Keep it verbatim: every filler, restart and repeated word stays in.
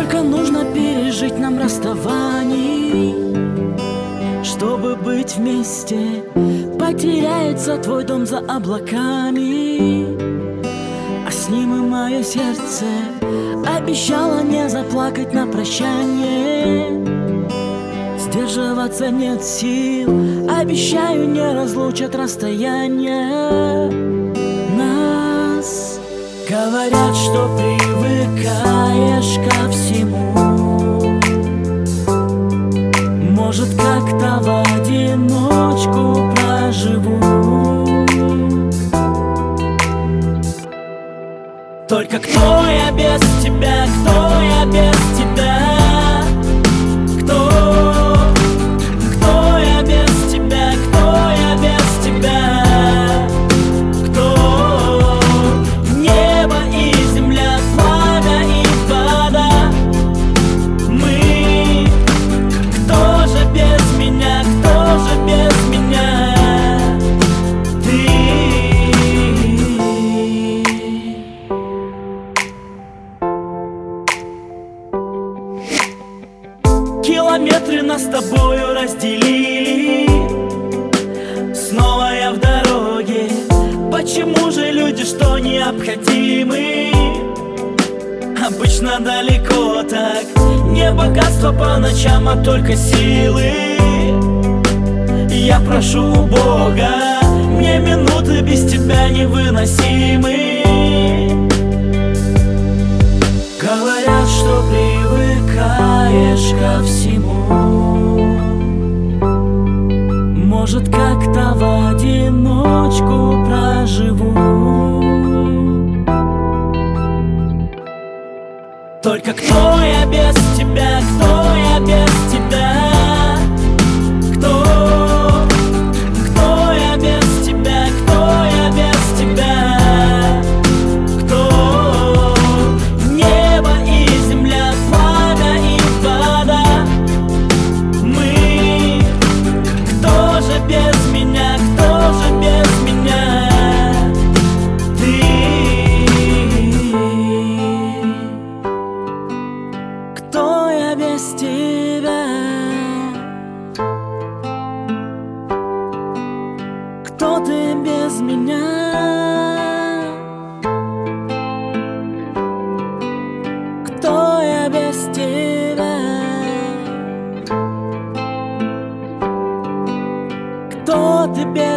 Сколько нужно пережить нам расставаний, чтобы быть вместе? Потеряется твой дом за облаками, а с ним и мое сердце. Обещала не заплакать на прощание, сдерживаться нет сил. Обещаю, не разлучат расстояние нас. Говорят, что привыкаешь ко всему, может, как-то в одиночку проживу. Только кто я без тебя, кто я без тебя? Кто, кто я без тебя, кто я без тебя? Кто? Небо и земля, пламя и вода. Мы. Кто же без меня, кто же без меня? Километры нас с тобою разделили, снова я в дороге. Почему же люди, что необходимы, обычно далеко так? Не богатство по ночам, а только силы. Я прошу у Бога, мне минуты без тебя невыносимы. Говорят, что привыкаешь ко всему, может, как-то в одиночку проживу. Только кто я без тебя, кто я без тебя? Кто, кто я без тебя, кто я без тебя? Без меня, кто же без меня? Ты. Кто я без тебя? Кто ты без меня? Кто я без тебя? Кто ты без